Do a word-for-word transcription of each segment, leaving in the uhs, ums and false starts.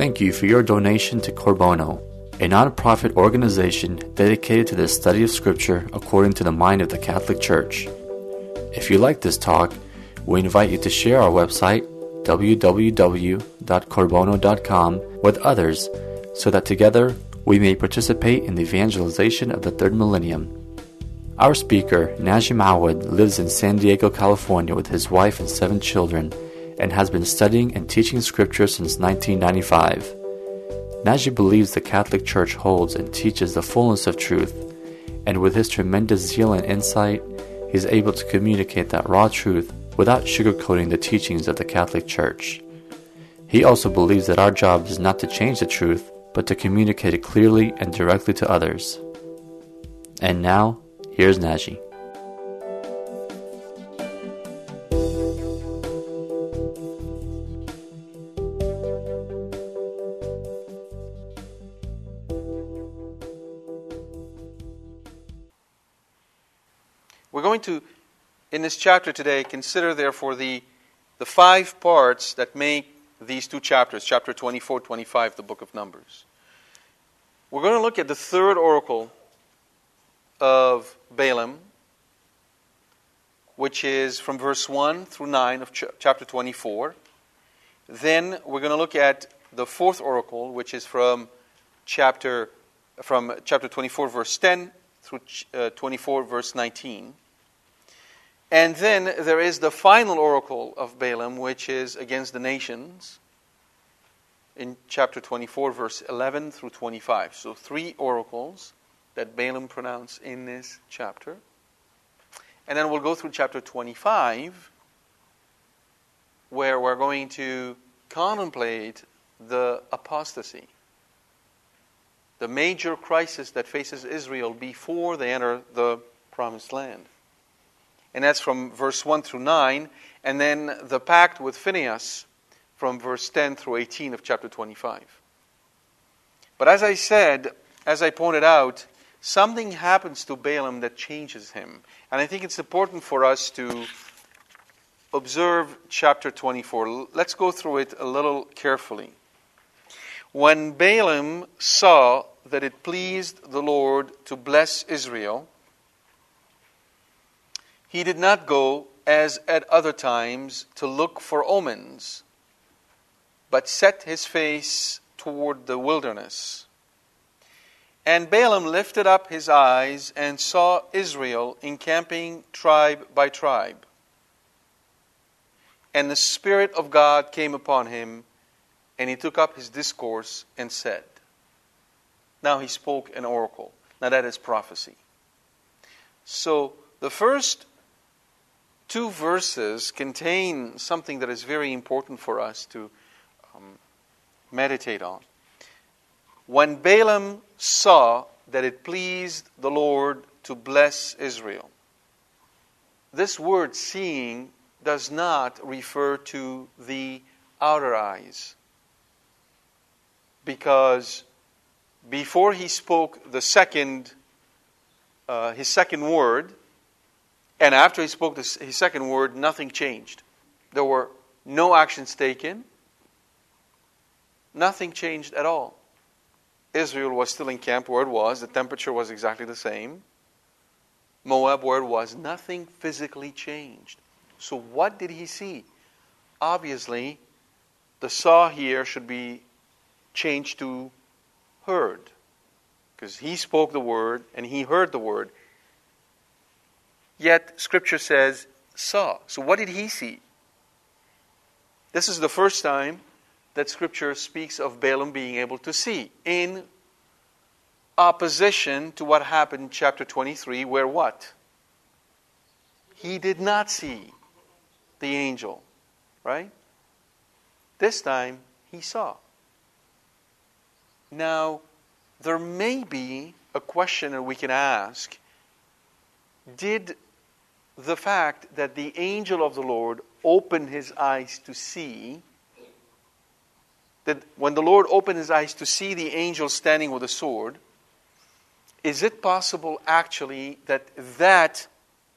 Thank you for your donation to Corbono, a non-profit organization dedicated to the study of Scripture according to the mind of the Catholic Church. If you like this talk, we invite you to share our website, w w w dot corbono dot com, with others so that together we may participate in the evangelization of the third millennium. Our speaker, Najim Awad, lives in San Diego, California with his wife and seven children and has been studying and teaching Scripture since nineteen ninety-five. Najim believes the Catholic Church holds and teaches the fullness of truth, and with his tremendous zeal and insight, he is able to communicate that raw truth without sugarcoating the teachings of the Catholic Church. He also believes that our job is not to change the truth, but to communicate it clearly and directly to others. And now, here's Najim. We're going to, in this chapter today, consider therefore the, the five parts that make these two chapters, chapter twenty-four, twenty-five, the book of Numbers. We're going to look at the third oracle of Balaam, which is from verse one through nine of ch- chapter twenty-four. Then we're going to look at the fourth oracle, which is from chapter from chapter twenty-four, verse ten through ch- uh, twenty-four, verse nineteen. And then there is the final oracle of Balaam, which is against the nations, in chapter twenty-four, verse eleven through twenty-five. So three oracles that Balaam pronounced in this chapter. And then we'll go through chapter twenty-five, where we're going to contemplate the apostasy, the major crisis that faces Israel before they enter the promised land. And that's from verse one through nine, and then the pact with Phinehas from verse ten through eighteen of chapter twenty-five. But as I said, as I pointed out, something happens to Balaam that changes him. And I think it's important for us to observe chapter twenty-four. Let's go through it a little carefully. When Balaam saw that it pleased the Lord to bless Israel, he did not go, as at other times, to look for omens, but set his face toward the wilderness. And Balaam lifted up his eyes and saw Israel encamping tribe by tribe. And the Spirit of God came upon him, and he took up his discourse and said. Now he spoke an oracle. Now that is prophecy. So the first two verses contain something that is very important for us to um, meditate on. When Balaam saw that it pleased the Lord to bless Israel. This word seeing does not refer to the outer eyes, because before he spoke the second, uh, his second word, and after he spoke this, his second word, nothing changed. There were no actions taken. Nothing changed at all. Israel was still in camp where it was. The temperature was exactly the same. Moab where it was. Nothing physically changed. So what did he see? Obviously, the saw here should be changed to heard, because he spoke the word and he heard the word. Yet, Scripture says, saw. So what did he see? This is the first time that Scripture speaks of Balaam being able to see, in opposition to what happened in chapter twenty-three, where what? He did not see the angel, right? This time, he saw. Now, there may be a question that we can ask. Did the fact that the angel of the Lord opened his eyes to see, that when the Lord opened his eyes to see the angel standing with a sword, is it possible actually that that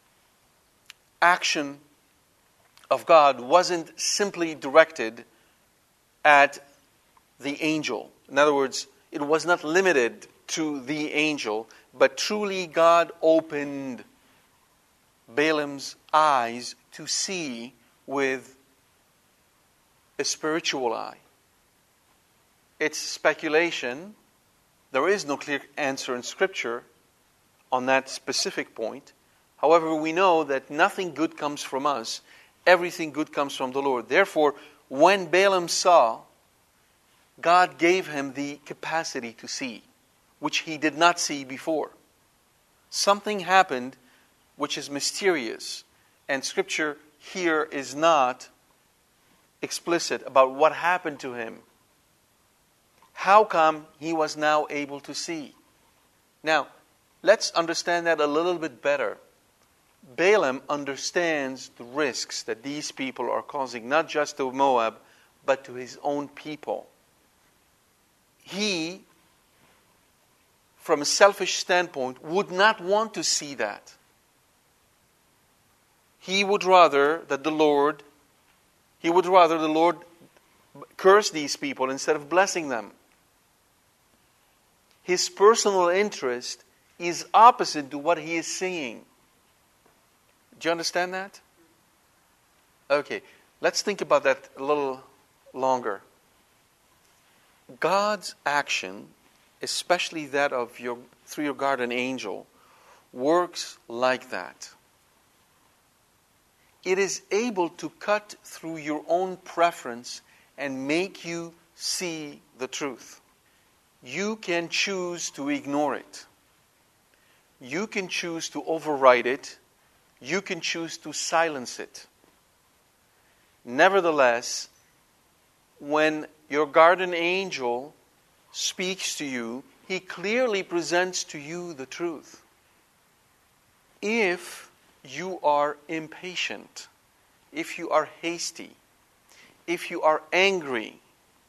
action of God wasn't simply directed at the angel. In other words, it was not limited to the angel, but truly God opened Balaam's eyes to see with a spiritual eye. It's speculation. There is no clear answer in Scripture on that specific point. However, we know that nothing good comes from us. Everything good comes from the Lord. Therefore, when Balaam saw, God gave him the capacity to see, which he did not see before. Something happened which is mysterious, and Scripture here is not explicit about what happened to him. How come he was now able to see? Now, let's understand that a little bit better. Balaam understands the risks that these people are causing, not just to Moab, but to his own people. He, from a selfish standpoint, would not want to see that. He would rather that the Lord, he would rather the Lord curse these people instead of blessing them. His personal interest is opposite to what he is seeing. Do you understand that? Okay, let's think about that a little longer. God's action, especially that of your through your guardian angel, works like that. It is able to cut through your own preference and make you see the truth. You can choose to ignore it. You can choose to override it. You can choose to silence it. Nevertheless, when your guardian angel speaks to you, he clearly presents to you the truth. If you are impatient, if you are hasty, if you are angry,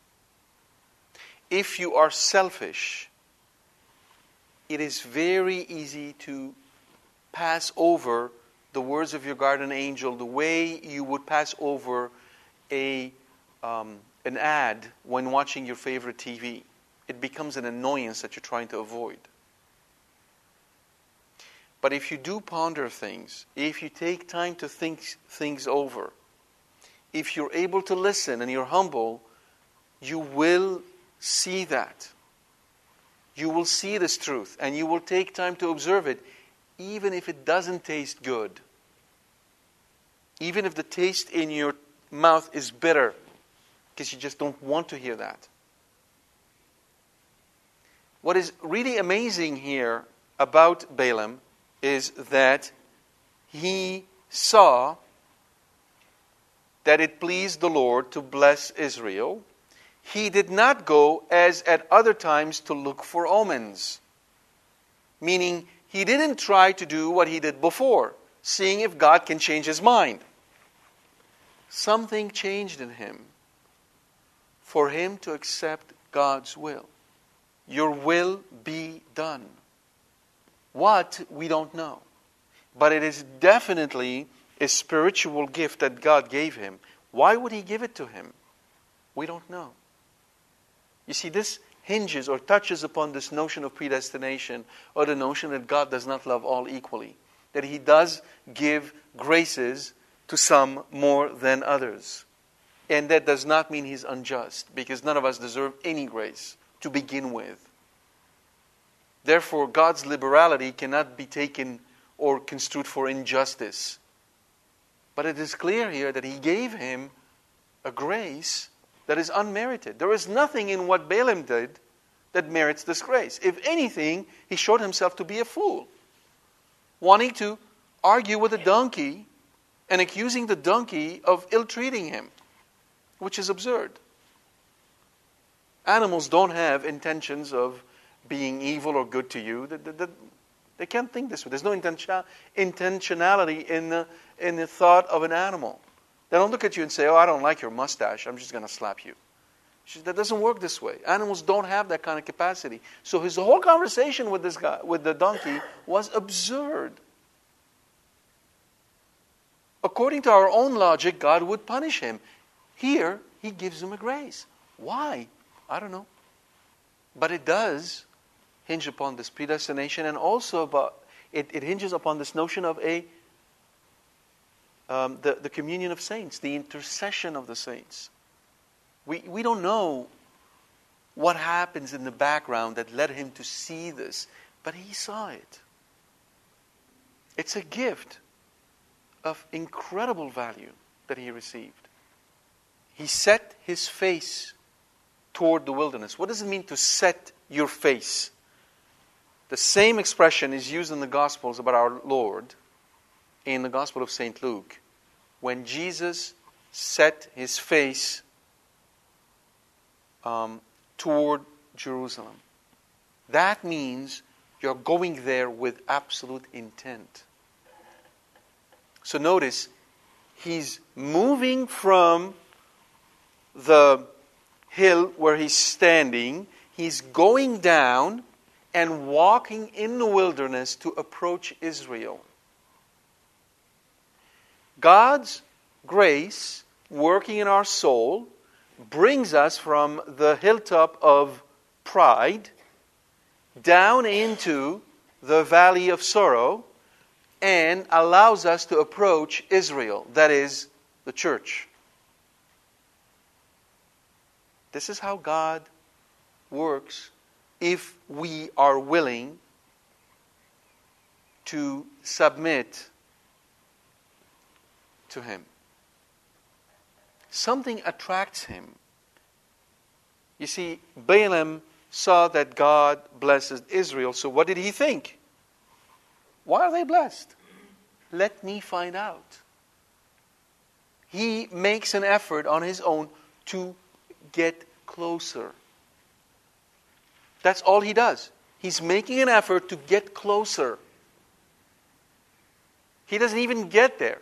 if you are selfish, it is very easy to pass over the words of your guardian angel the way you would pass over a um, an ad when watching your favorite T V. It becomes an annoyance that you're trying to avoid. But if you do ponder things, if you take time to think things over, if you're able to listen and you're humble, you will see that. You will see this truth and you will take time to observe it, even if it doesn't taste good. Even if the taste in your mouth is bitter, because you just don't want to hear that. What is really amazing here about Balaam is that he saw that it pleased the Lord to bless Israel. He did not go, as at other times, to look for omens. Meaning, he didn't try to do what he did before, seeing if God can change his mind. Something changed in him for him to accept God's will. Your will be done. What, we don't know. But it is definitely a spiritual gift that God gave him. Why would he give it to him? We don't know. You see, this hinges or touches upon this notion of predestination, or the notion that God does not love all equally. That he does give graces to some more than others. And that does not mean he's unjust, because none of us deserve any grace to begin with. Therefore, God's liberality cannot be taken or construed for injustice. But it is clear here that he gave him a grace that is unmerited. There is nothing in what Balaam did that merits this grace. If anything, he showed himself to be a fool, wanting to argue with a donkey and accusing the donkey of ill-treating him, which is absurd. Animals don't have intentions of being evil or good to you. They, they, they can't think this way. There's no intention, intentionality in the, in the thought of an animal. They don't look at you and say, oh, I don't like your mustache, I'm just going to slap you. That doesn't work this way. Animals don't have that kind of capacity. So his whole conversation with this guy, with the donkey, was absurd. According to our own logic, God would punish him. Here, he gives him a grace. Why? I don't know. But it does hinge upon this predestination, and also about it, it hinges upon this notion of a um, the, the communion of saints, the intercession of the saints. We we don't know what happens in the background that led him to see this, but he saw it. It's a gift of incredible value that he received. He set his face toward the wilderness. What does it mean to set your face? The same expression is used in the Gospels about our Lord in the Gospel of Saint Luke, when Jesus set his face um, toward Jerusalem. That means you're going there with absolute intent. So notice, he's moving from the hill where he's standing. He's going down and walking in the wilderness to approach Israel. God's grace working in our soul brings us from the hilltop of pride down into the valley of sorrow and allows us to approach Israel, that is, the church. This is how God works if we are willing to submit to Him. Something attracts him. You see, Balaam saw that God blesses Israel, so what did he think? Why are they blessed? Let me find out. He makes an effort on his own to get closer. That's all he does. He's making an effort to get closer. He doesn't even get there.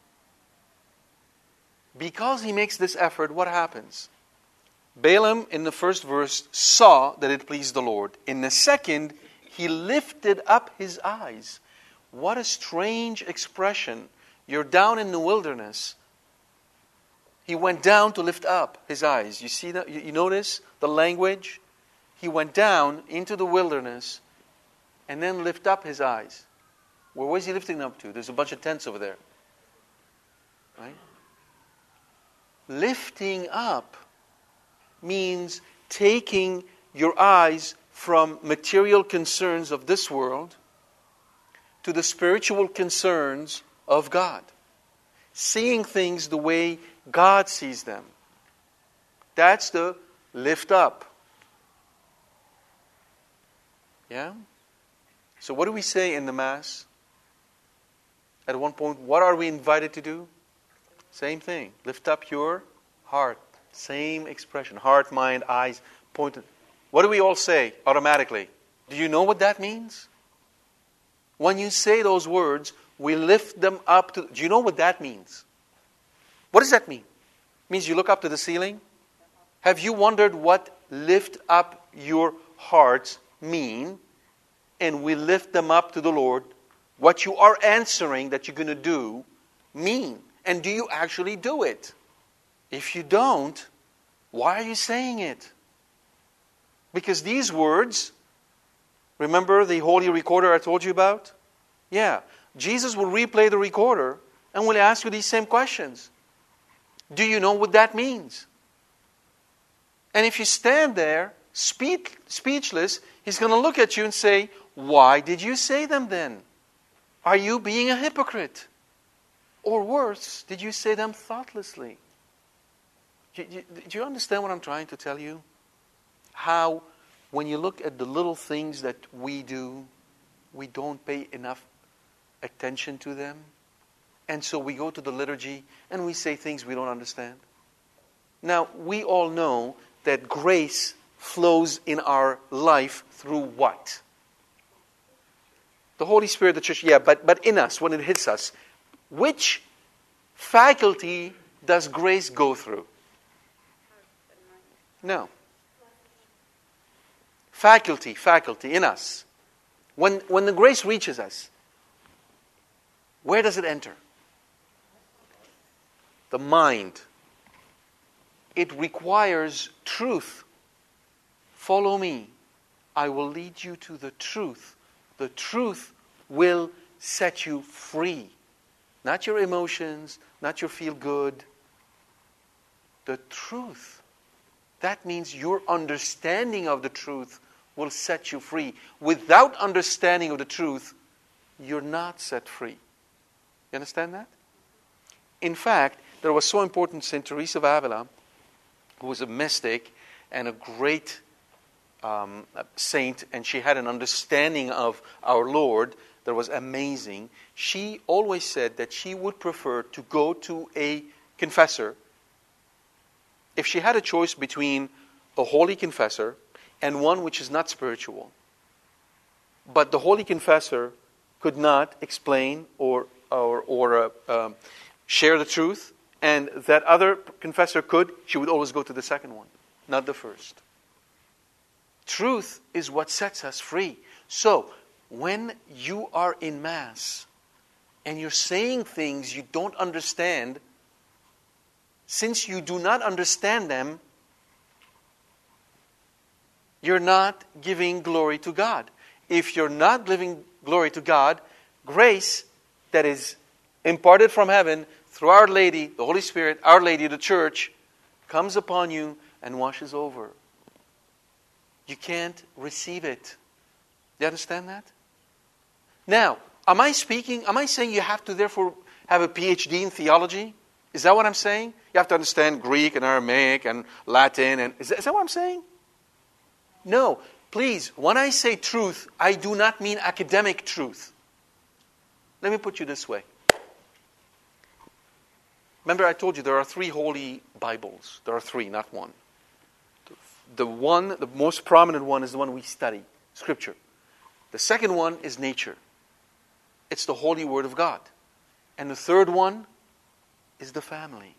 Because he makes this effort, what happens? Balaam, in the first verse, saw that it pleased the Lord. In the second, he lifted up his eyes. What a strange expression. You're down in the wilderness. He went down to lift up his eyes. You see that? You notice the language? He went down into the wilderness and then lift up his eyes. Well, where's he lifting up to? There's a bunch of tents over there. Right? Lifting up means taking your eyes from material concerns of this world to the spiritual concerns of God. Seeing things the way God sees them. That's the lift up. Yeah? So what do we say in the Mass? At one point, what are we invited to do? Same thing. Lift up your heart. Same expression. Heart, mind, eyes, pointed. What do we all say automatically? Do you know what that means? When you say those words, we lift them up to... Do you know what that means? What does that mean? It means you look up to the ceiling? Have you wondered what lift up your hearts mean? And we lift them up to the Lord. What you are answering that you're going to do mean. And do you actually do it? If you don't, why are you saying it? Because these words, remember the holy recorder I told you about? Yeah. Jesus will replay the recorder and will ask you these same questions. Do you know what that means? And if you stand there, speak, speechless, He's going to look at you and say, why did you say them then? Are you being a hypocrite? Or worse, did you say them thoughtlessly? Do you, do you understand what I'm trying to tell you? How, when you look at the little things that we do, we don't pay enough attention to them. And so we go to the liturgy and we say things we don't understand. Now, we all know that grace flows in our life through what? The Holy Spirit, the church, yeah, but, but in us, when it hits us. Which faculty does grace go through? No. Faculty, faculty in us. When, when the grace reaches us, where does it enter? The mind. It requires truth. Follow me. I will lead you to the truth. The truth will set you free. Not your emotions, not your feel good. The truth. That means your understanding of the truth will set you free. Without understanding of the truth, you're not set free. You understand that? In fact, there was so important Saint Teresa of Avila, who was a mystic and a great um, saint, and she had an understanding of our Lord that was amazing. She always said that she would prefer to go to a confessor if she had a choice between a holy confessor and one which is not spiritual. But the holy confessor could not explain or or, or uh, um, share the truth, and that other confessor could, she would always go to the second one, not the first. Truth is what sets us free. So, when you are in Mass and you're saying things you don't understand, since you do not understand them, you're not giving glory to God. If you're not giving glory to God, grace that is imparted from heaven through Our Lady, the Holy Spirit, Our Lady, the Church, comes upon you and washes over. You can't receive it. Do you understand that? Now, am I speaking, am I saying you have to therefore have a P H D in theology? Is that what I'm saying? You have to understand Greek and Aramaic and Latin. And is that, is that what I'm saying? No. Please, when I say truth, I do not mean academic truth. Let me put you this way. Remember I told you there are three holy Bibles. There are three, not one. The one, the most prominent one is the one we study, Scripture. The second one is nature. It's the holy Word of God. And the third one is the family.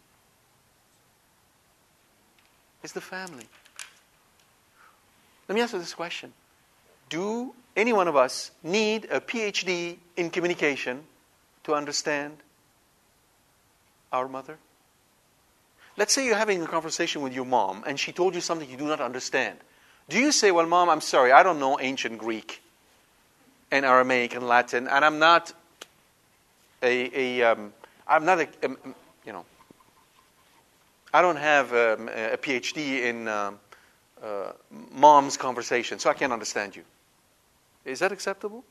It's the family. Let me ask you this question. Do any one of us need a P H D in communication to understand our mother? Let's say you're having a conversation with your mom and she told you something you do not understand. Do you say, well, Mom, I'm sorry, I don't know ancient Greek and Aramaic and Latin, and I'm not a, a um, I'm not a, um, you know, I don't have um, a P H D in um, uh, mom's conversation, so I can't understand you. Is that acceptable?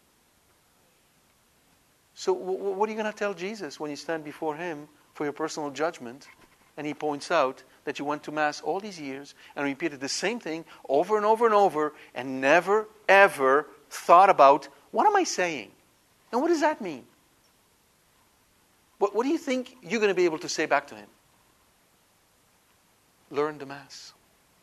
So w- w- what are you going to tell Jesus when you stand before Him for your personal judgment, and He points out that you went to Mass all these years and repeated the same thing over and over and over and never, ever thought about, what am I saying? And what does that mean? What, what do you think you're going to be able to say back to Him? Learn the Mass.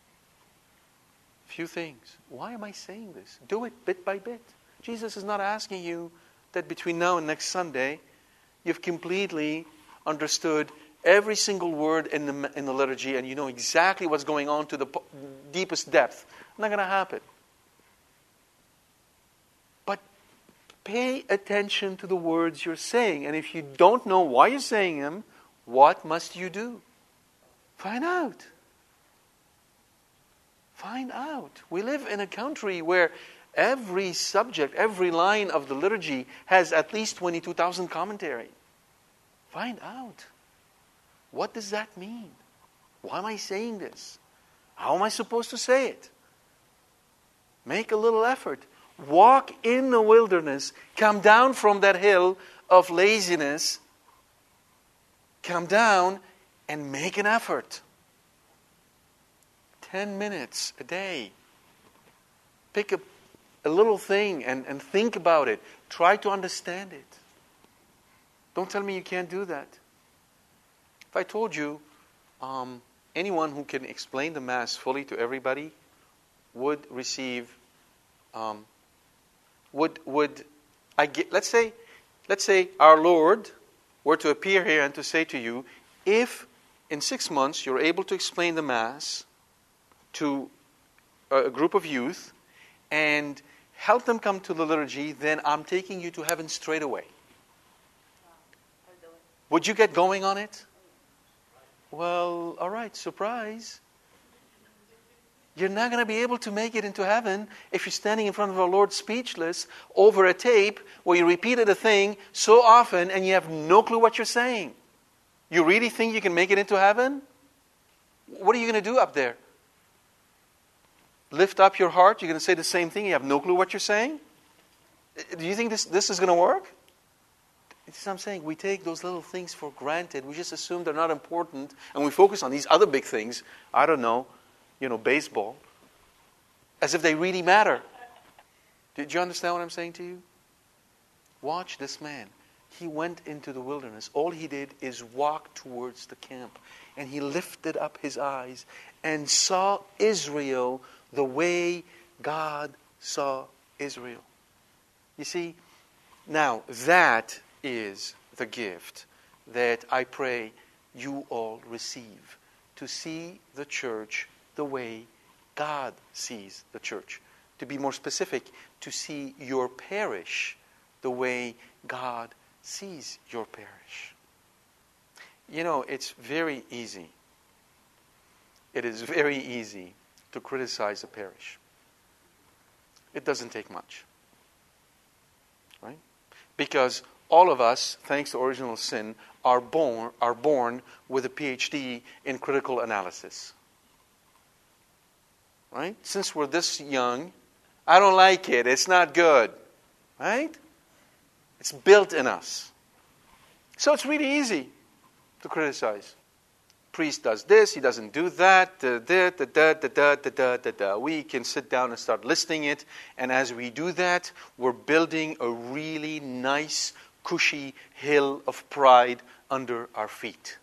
Few things. Why am I saying this? Do it bit by bit. Jesus is not asking you that between now and next Sunday, you've completely understood every single word in the in the liturgy and you know exactly what's going on to the deepest depth. Not going to happen. But pay attention to the words you're saying. And if you don't know why you're saying them, what must you do? Find out. Find out. We live in a country where every subject, every line of the liturgy has at least twenty-two thousand commentary. Find out. What does that mean? Why am I saying this? How am I supposed to say it? Make a little effort. Walk in the wilderness. Come down from that hill of laziness. Come down and make an effort. Ten minutes a day. Pick a, a little thing and, and think about it. Try to understand it. Don't tell me you can't do that. If I told you um, anyone who can explain the Mass fully to everybody would receive, um, would would I get? Let's say, let's say our Lord were to appear here and to say to you, if in six months you're able to explain the Mass to a group of youth and help them come to the liturgy, then I'm taking you to heaven straight away. Would you get going on it? Well, all right, surprise. You're not going to be able to make it into heaven if you're standing in front of our Lord speechless over a tape where you repeated a thing so often and you have no clue what you're saying. You really think you can make it into heaven? What are you going to do up there? Lift up your heart? You're going to say the same thing? You have no clue what you're saying? Do you think this, this is going to work? It's what I'm saying. We take those little things for granted. We just assume they're not important. And we focus on these other big things. I don't know, you know, baseball. As if they really matter. Did you understand what I'm saying to you? Watch this man. He went into the wilderness. All he did is walk towards the camp. And he lifted up his eyes and saw Israel the way God saw Israel. You see, now that is the gift that I pray you all receive. To see the church the way God sees the church. To be more specific, to see your parish the way God sees your parish. You know, it's very easy. It is very easy to criticize a parish. It doesn't take much. Right? Because all of us, thanks to original sin, are born are born with a P H D in critical analysis. Right? Since we're this young, I don't like it. It's not good. Right? It's built in us. So it's really easy to criticize. Priest does this, he doesn't do that. Da, da, da, da, da, da, da, da, da. We can sit down and start listing it. And as we do that, we're building a really nice, cushy hill of pride under our feet.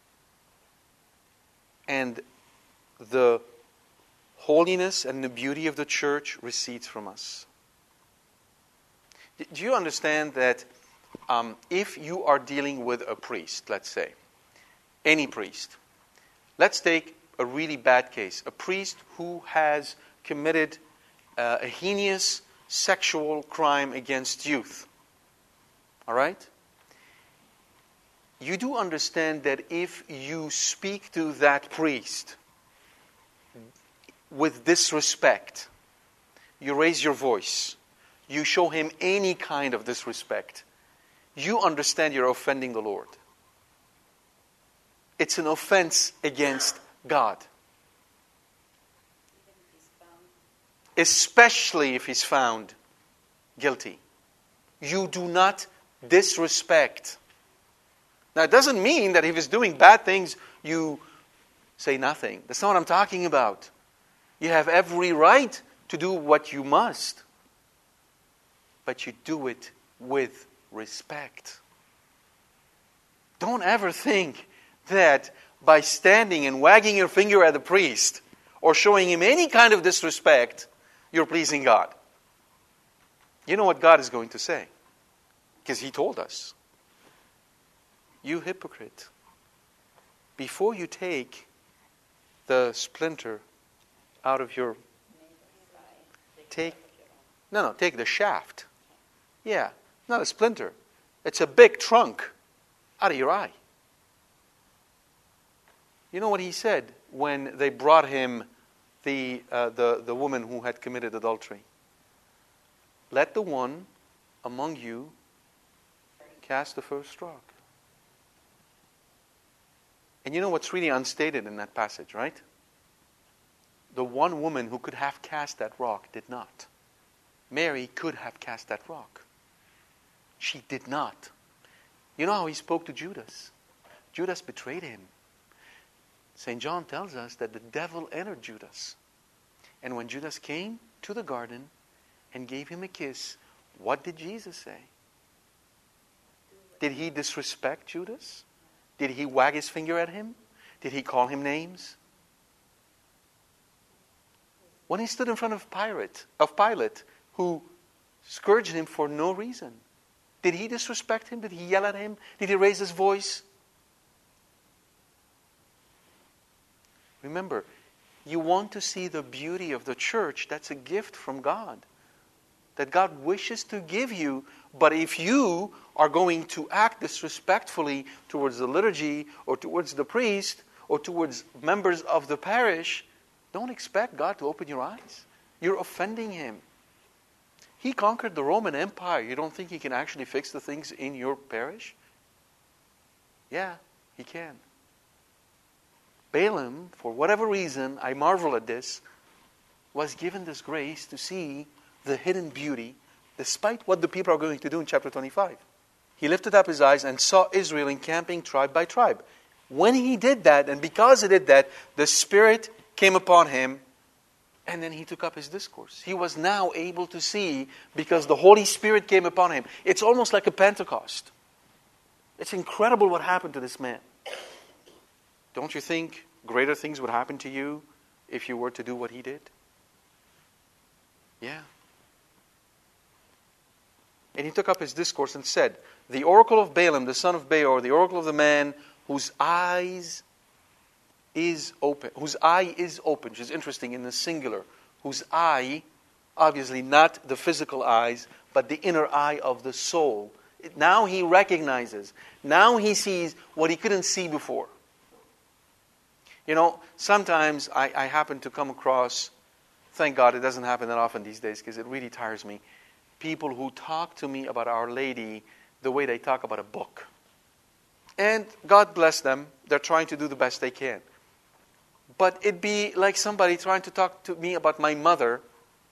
And the holiness and the beauty of the church recedes from us. Do you understand that um, if you are dealing with a priest, let's say, any priest, let's take a really bad case, a priest who has committed uh, a heinous sexual crime against youth. All right? You do understand that if you speak to that priest with disrespect, you raise your voice, you show him any kind of disrespect, you understand you're offending the Lord. It's an offense against God. Especially if he's found guilty. You do not disrespect. Now, it doesn't mean that if he's doing bad things, you say nothing. That's not what I'm talking about. You have every right to do what you must. But you do it with respect. Don't ever think that by standing and wagging your finger at the priest or showing him any kind of disrespect, you're pleasing God. You know what God is going to say? Because He told us. You hypocrite. Before you take the splinter out of your... Take... No, no, take the shaft. Yeah, not a splinter. It's a big trunk out of your eye. You know what He said when they brought Him the, uh, the, the woman who had committed adultery? Let the one among you cast the first rock. And you know what's really unstated in that passage, right? The one woman who could have cast that rock did not. Mary could have cast that rock. She did not. You know how He spoke to Judas? Judas betrayed Him. Saint John tells us that the devil entered Judas. And when Judas came to the garden and gave Him a kiss, what did Jesus say? Did He disrespect Judas? Did He wag His finger at him? Did He call him names? When He stood in front of Pilate, of Pilate, who scourged Him for no reason, did He disrespect Him? Did He yell at Him? Did He raise His voice? Remember, you want to see the beauty of the church. That's a gift from God. That God wishes to give you. But if you are going to act disrespectfully towards the liturgy or towards the priest or towards members of the parish, Don't expect God to open your eyes. You're offending Him. He conquered the Roman Empire. You don't think He can actually fix the things in your parish? Yeah, He can. Balaam, for whatever reason, I marvel at this, was given this grace to see the hidden beauty, despite what the people are going to do in chapter twenty-five. He lifted up his eyes and saw Israel encamping tribe by tribe. When he did that, and because he did that, the Spirit came upon him, and then he took up his discourse. He was now able to see because the Holy Spirit came upon him. It's almost like a Pentecost. It's incredible what happened to this man. Don't you think greater things would happen to you if you were to do what he did? Yeah. And he took up his discourse and said, the oracle of Balaam, the son of Beor, the oracle of the man whose eyes is open, whose eye is open, which is interesting in the singular, whose eye, obviously not the physical eyes, but the inner eye of the soul. Now he recognizes, now he sees what he couldn't see before. You know, sometimes I, I happen to come across, thank God it doesn't happen that often these days because it really tires me, people who talk to me about Our Lady the way they talk about a book. And God bless them, they're trying to do the best they can. But it'd be like somebody trying to talk to me about my mother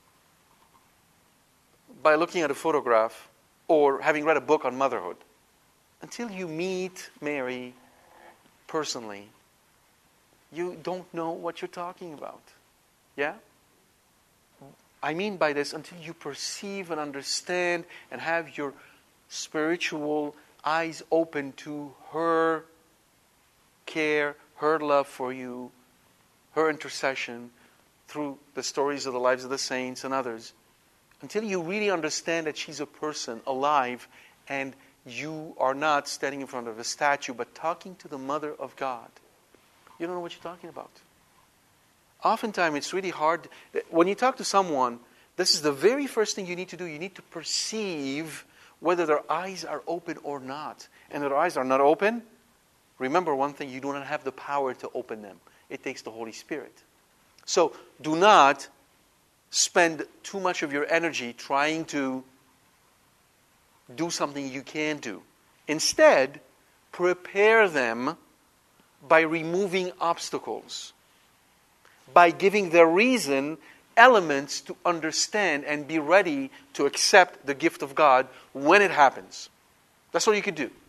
by looking at a photograph or having read a book on motherhood. Until you meet Mary personally, you don't know what you're talking about. Yeah? I mean by this, until you perceive and understand and have your spiritual eyes open to her care, her love for you, her intercession through the stories of the lives of the saints and others. Until you really understand that she's a person alive and you are not standing in front of a statue but talking to the Mother of God. You don't know what you're talking about. Oftentimes it's really hard. When you talk to someone, this is the very first thing you need to do. You need to perceive whether their eyes are open or not. And if their eyes are not open, remember one thing, you do not have the power to open them. It takes the Holy Spirit. So do not spend too much of your energy trying to do something you can't do. Instead, prepare them by removing obstacles, by giving their reason elements to understand and be ready to accept the gift of God when it happens. That's all you could do.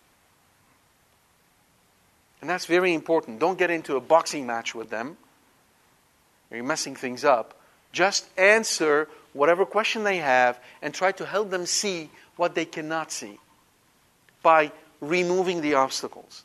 And that's very important. Don't get into a boxing match with them. You're messing things up. Just answer whatever question they have and try to help them see what they cannot see by removing the obstacles.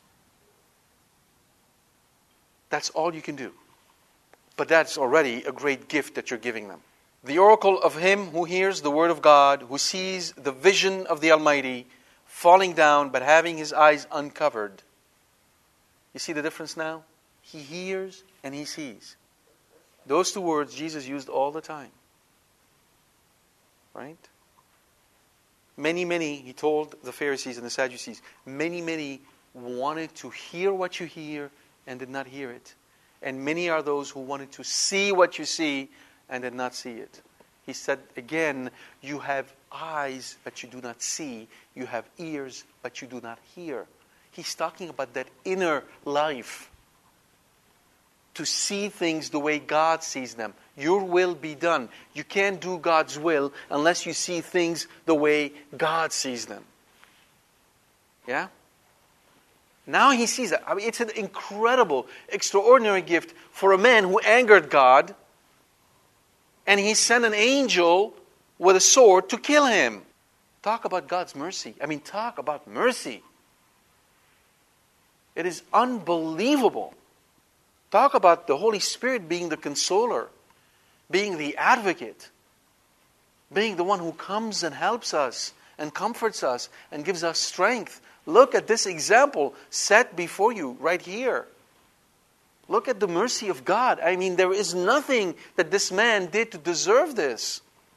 That's all you can do. But that's already a great gift that you're giving them. The oracle of him who hears the word of God, who sees the vision of the Almighty, falling down but having his eyes uncovered. You see the difference now? He hears and he sees. Those two words Jesus used all the time. Right? Many, many, he told the Pharisees and the Sadducees, many, many wanted to hear what you hear and did not hear it. And many are those who wanted to see what you see and did not see it. He said again, you have eyes but you do not see. You have ears but you do not hear. He's talking about that inner life. To see things the way God sees them. Your will be done. You can't do God's will unless you see things the way God sees them. Yeah? Now he sees that. I mean, it's an incredible, extraordinary gift for a man who angered God, and he sent an angel with a sword to kill him. Talk about God's mercy. I mean, talk about mercy. It is unbelievable. Talk about the Holy Spirit being the consoler, being the advocate, being the one who comes and helps us and comforts us and gives us strength. Look at this example set before you right here. Look at the mercy of God. I mean, there is nothing that this man did to deserve this.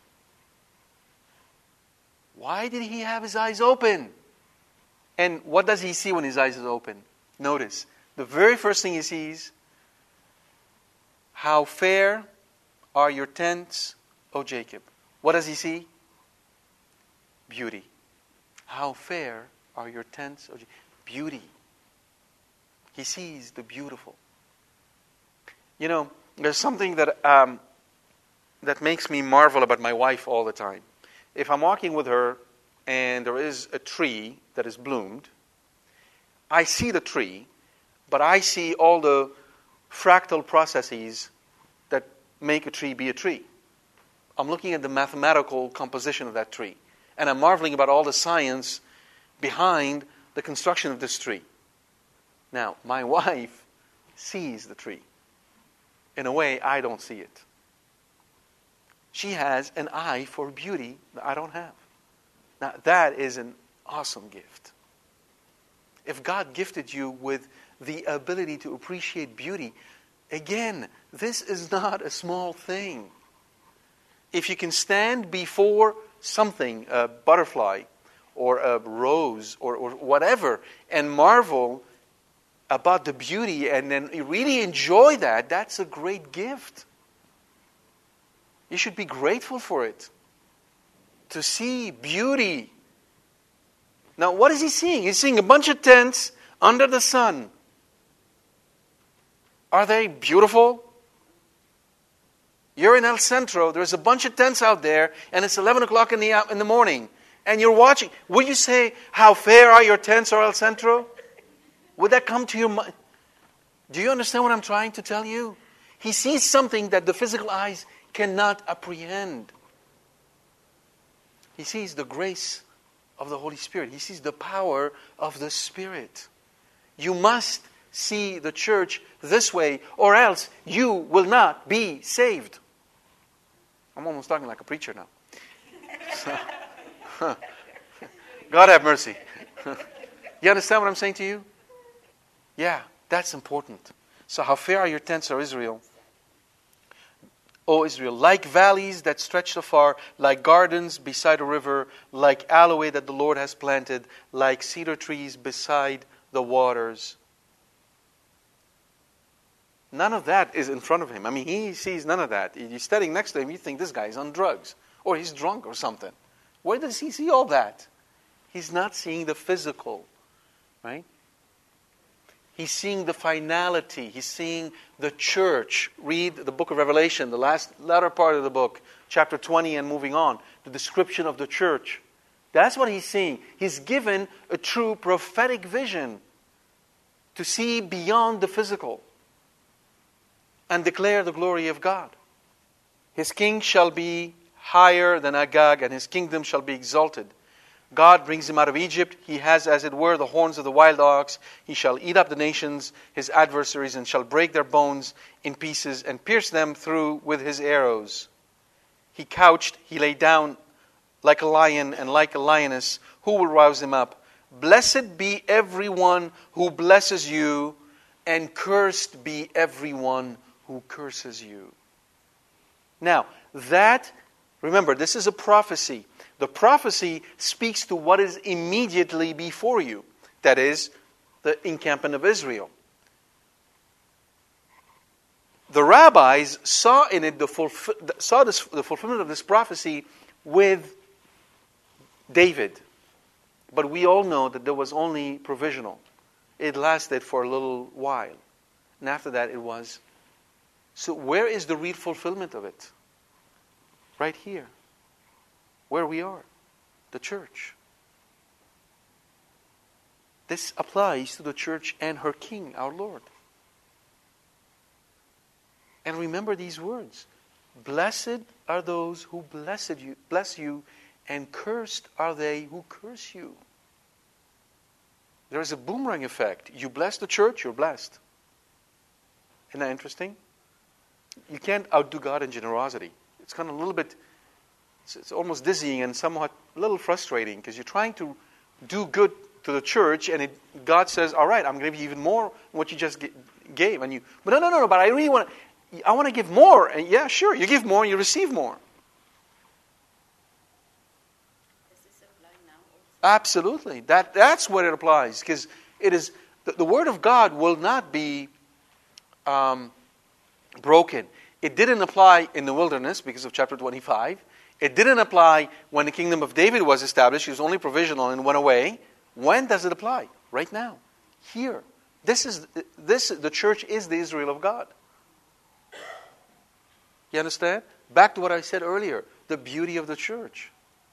Why did he have his eyes open? And what does he see when his eyes are open? Notice, the very first thing he sees, How fair are your tents, O Jacob. What does he see? Beauty. How fair are your tents, O Jacob. Beauty. He sees the beautiful. You know, there's something that um, that makes me marvel about my wife all the time. If I'm walking with her and there is a tree that is bloomed, I see the tree, but I see all the fractal processes that make a tree be a tree. I'm looking at the mathematical composition of that tree, and I'm marveling about all the science behind the construction of this tree. Now, my wife sees the tree in a way I don't see it. She has an eye for beauty that I don't have. Now, that is an awesome gift. If God gifted you with the ability to appreciate beauty, again, this is not a small thing. If you can stand before something, a butterfly or a rose or, or whatever, and marvel about the beauty and then really enjoy that, that's a great gift. You should be grateful for it. To see beauty. Now, what is he seeing? He's seeing a bunch of tents under the sun. Are they beautiful? You're in El Centro. There's a bunch of tents out there, and it's eleven o'clock in the in the morning, and you're watching. Will you say, "How fair are your tents, O El Centro"? Would that come to your mind? Do you understand what I'm trying to tell you? He sees something that the physical eyes cannot apprehend. He sees the grace of the Holy Spirit. He sees the power of the Spirit. You must see the church this way, or else you will not be saved. I'm almost talking like a preacher now. So, huh. God have mercy. You understand what I'm saying to you? Yeah, that's important. So how fair are your tents, O Israel? O Israel, like valleys that stretch afar, like gardens beside a river, like aloe that the Lord has planted, like cedar trees beside the waters. None of that is in front of him. I mean, he sees none of that. You're standing next to him, you think this guy's on drugs, or he's drunk or something. Where does he see all that? He's not seeing the physical, right? He's seeing the finality. He's seeing the church. Read the book of Revelation, the last latter part of the book, chapter twenty and moving on. The description of the church. That's what he's seeing. He's given a true prophetic vision to see beyond the physical and declare the glory of God. His king shall be higher than Agag, and his kingdom shall be exalted. God brings him out of Egypt. He has, as it were, the horns of the wild ox. He shall eat up the nations, his adversaries, and shall break their bones in pieces and pierce them through with his arrows. He couched, he lay down like a lion and like a lioness. Who will rouse him up? Blessed be everyone who blesses you, and cursed be everyone who curses you. Now, that, remember, this is a prophecy. The prophecy speaks to what is immediately before you. That is, the encampment of Israel. The rabbis saw in it the, fulf- saw this, the fulfillment of this prophecy with David. But we all know that there was only provisional. It lasted for a little while. And after that it was. So where is the real fulfillment of it? Right here. Where we are. The church. This applies to the church and her King, our Lord. And remember these words. Blessed are those who blessed you, bless you, and cursed are they who curse you. There is a boomerang effect. You bless the church, you're blessed. Isn't that interesting? You can't outdo God in generosity. It's kind of a little bit, it's, it's almost dizzying and somewhat a little frustrating because you're trying to do good to the church and it, God says, all right, I'm going to give you even more than what you just g- gave. And you, but no, no, no, no, but I really want to, I want to give more. And yeah, sure, you give more and you receive more. Absolutely. That, that's what it applies. Because it is the, the Word of God will not be um, broken. It didn't apply in the wilderness because of chapter twenty-five. It didn't apply when the kingdom of David was established. It was only provisional and went away. When does it apply? Right now. Here. This is this the church is the Israel of God. You understand? Back to what I said earlier, the beauty of the church.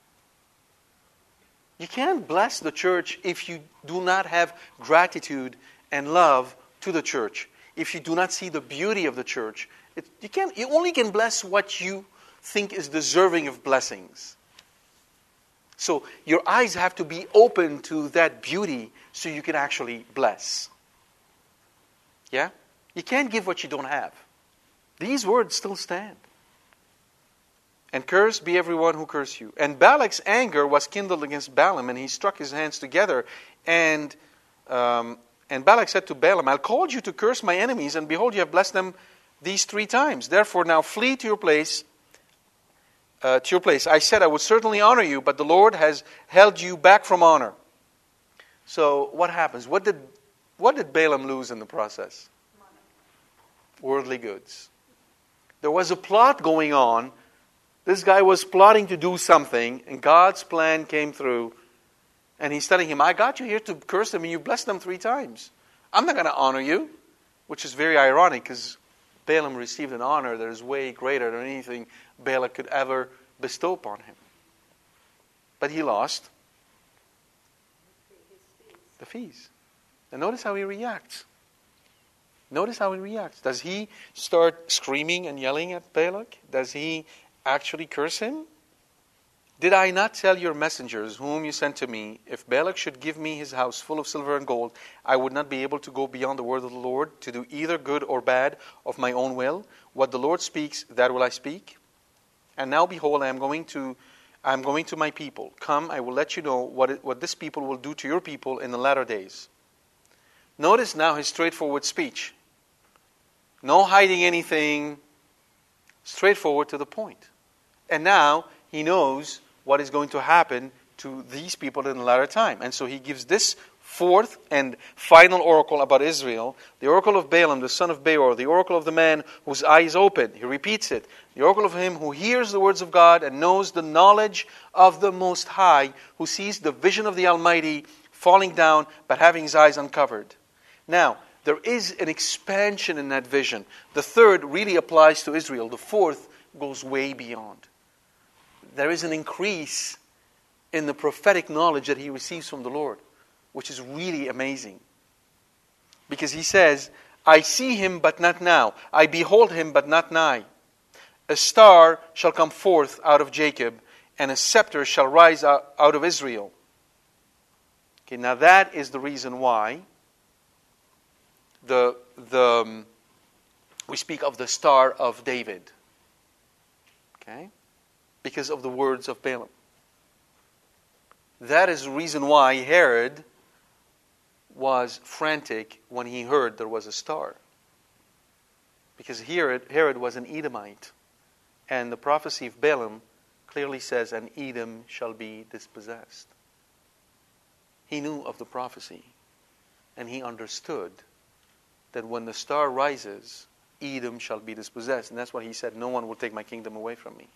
You can't bless the church if you do not have gratitude and love to the church. If you do not see the beauty of the church, it, you can't. You only can bless what you think is deserving of blessings. So your eyes have to be open to that beauty so you can actually bless. Yeah? You can't give what you don't have. These words still stand. And cursed be everyone who curse you. And Balak's anger was kindled against Balaam, and he struck his hands together. And um, and Balak said to Balaam, I'll call you to curse my enemies, and behold, you have blessed them these three times. Therefore now flee to your place, uh, to your place. I said I would certainly honor you, but the Lord has held you back from honor. So what happens? What did what did Balaam lose in the process? Worldly goods. There was a plot going on. This guy was plotting to do something, and God's plan came through. And he's telling him, I got you here to curse them, and you blessed them three times. I'm not going to honor you. Which is very ironic, because Balaam received an honor that is way greater than anything Balak could ever bestow upon him. But he lost the fees. And notice how he reacts. Notice how he reacts. Does he start screaming and yelling at Balak? Does he actually curse him? Did I not tell your messengers whom you sent to me, if Balak should give me his house full of silver and gold, I would not be able to go beyond the word of the Lord, to do either good or bad of my own will? What the Lord speaks, that will I speak. And now behold, I am going to I am going to my people. Come, I will let you know what it, what this people will do to your people in the latter days. Notice now his straightforward speech. No hiding anything. Straightforward to the point. And now he knows what is going to happen to these people in the latter time. And so he gives this fourth and final oracle about Israel, the oracle of Balaam, the son of Beor, the oracle of the man whose eye is open. He repeats it. The oracle of him who hears the words of God and knows the knowledge of the Most High, who sees the vision of the Almighty falling down but having his eyes uncovered. Now, there is an expansion in that vision. The third really applies to Israel. The fourth goes way beyond. There is an increase in the prophetic knowledge that he receives from the Lord, which is really amazing. Because he says, I see him, but not now. I behold him, but not nigh. A star shall come forth out of Jacob, and a scepter shall rise out of Israel. Okay, now that is the reason why The the um, we speak of the Star of David. Okay? Because of the words of Balaam. That is the reason why Herod was frantic when he heard there was a star. Because Herod, Herod was an Edomite. And the prophecy of Balaam clearly says, and Edom shall be dispossessed. He knew of the prophecy. And he understood that when the star rises, Edom shall be dispossessed. And that's why he said, no one will take my kingdom away from me.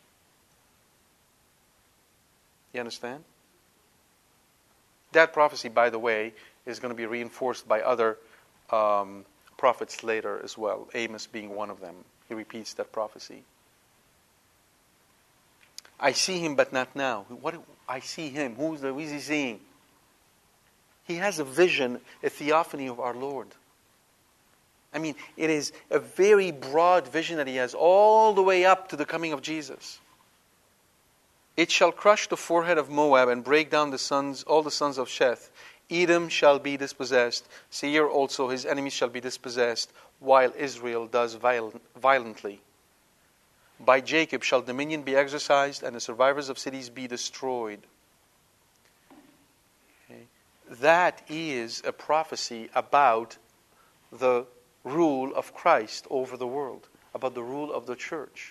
You understand? That prophecy, by the way, is going to be reinforced by other um, prophets later as well. Amos being one of them. He repeats that prophecy. I see him, but not now. What? I see him. Who's the, who is he seeing? He has a vision, a theophany of our Lord. I mean, it is a very broad vision that he has all the way up to the coming of Jesus. It shall crush the forehead of Moab and break down the sons, all the sons of Sheth. Edom shall be dispossessed. Seir also, his enemies shall be dispossessed, while Israel does violent, violently. By Jacob shall dominion be exercised, and the survivors of cities be destroyed. Okay. That is a prophecy about the rule of Christ over the world, about the rule of the church.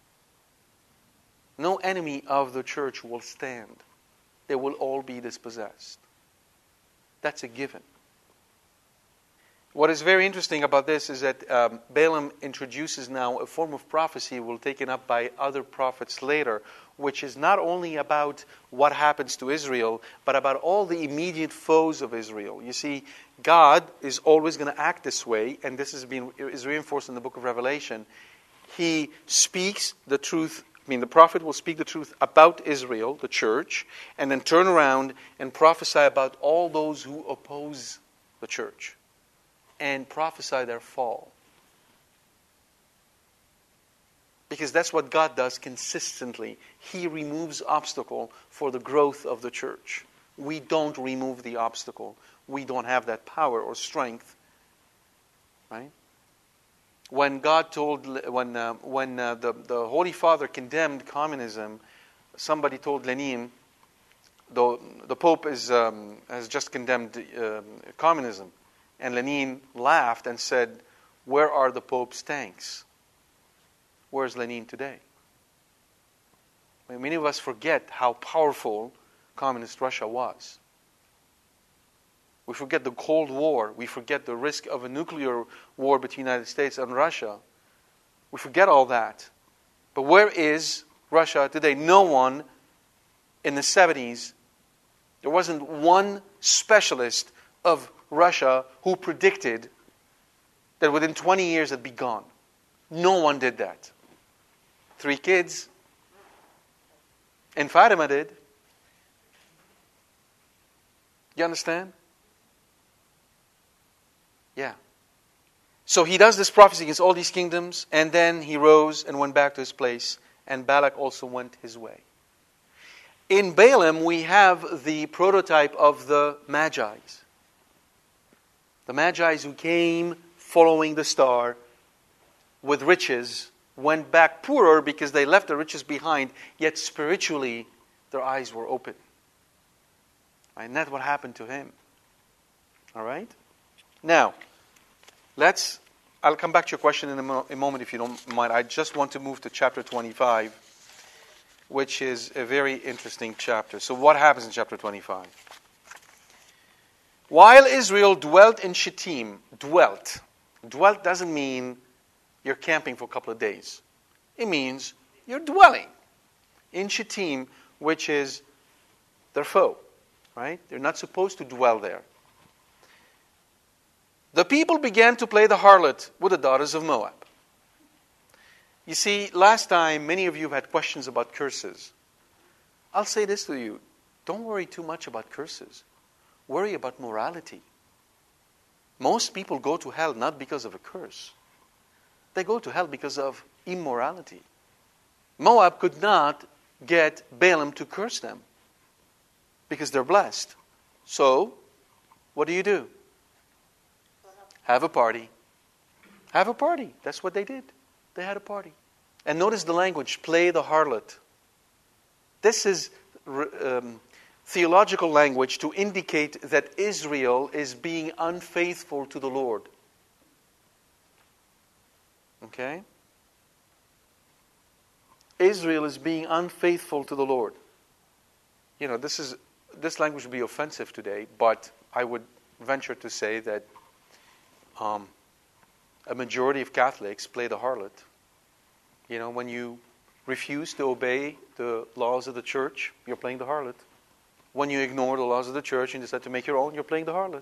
No enemy of the church will stand. They will all be dispossessed. That's a given. What is very interesting about this is that um, Balaam introduces now a form of prophecy will taken up by other prophets later, which is not only about what happens to Israel, but about all the immediate foes of Israel. You see, God is always going to act this way, and this is being is reinforced in the book of Revelation. He speaks the truth. I mean, the prophet will speak the truth about Israel, the church, and then turn around and prophesy about all those who oppose the church, and prophesy their fall. Because that's what God does consistently. He removes obstacle for the growth of the church. We don't remove the obstacle. We don't have that power or strength. Right? When God told, when uh, when uh, the, the Holy Father condemned communism, somebody told Lenin, the, the Pope is um, has just condemned um, communism. And Lenin laughed and said, "Where are the Pope's tanks?" Where's Lenin today? I mean, many of us forget how powerful communist Russia was. We forget the Cold War. We forget the risk of a nuclear war between the United States and Russia. We forget all that. But where is Russia today? No one in the seventies, there wasn't one specialist of Russia who predicted that within twenty years it'd be gone. No one did that. Three kids. And Fatima did. You understand? Yeah. So he does this prophecy against all these kingdoms, and then he rose and went back to his place, and Balak also went his way. In Balaam, we have the prototype of the Magi's. The Magi's who came following the star with riches, went back poorer because they left the riches behind, yet spiritually their eyes were open. And that's what happened to him. All right? Now, let's, I'll come back to your question in a, mo- a moment if you don't mind. I just want to move to chapter twenty-five, which is a very interesting chapter. So what happens in chapter twenty-five? While Israel dwelt in Shittim, dwelt. Dwelt doesn't mean you're camping for a couple of days. It means you're dwelling in Shittim, which is their foe. Right? They're not supposed to dwell there. The people began to play the harlot with the daughters of Moab. You see, last time many of you had questions about curses. I'll say this to you. Don't worry too much about curses. Worry about morality. Most people go to hell not because of a curse. They go to hell because of immorality. Moab could not get Balaam to curse them because they're blessed. So, what do you do? Have a party. Have a party. That's what they did. They had a party. And notice the language, play the harlot. This is um, theological language to indicate that Israel is being unfaithful to the Lord. Okay? Israel is being unfaithful to the Lord. You know, this is this language would be offensive today, but I would venture to say that um, a majority of Catholics play the harlot. You know, when you refuse to obey the laws of the church, you're playing the harlot. When you ignore the laws of the church and decide to make your own, you're playing the harlot.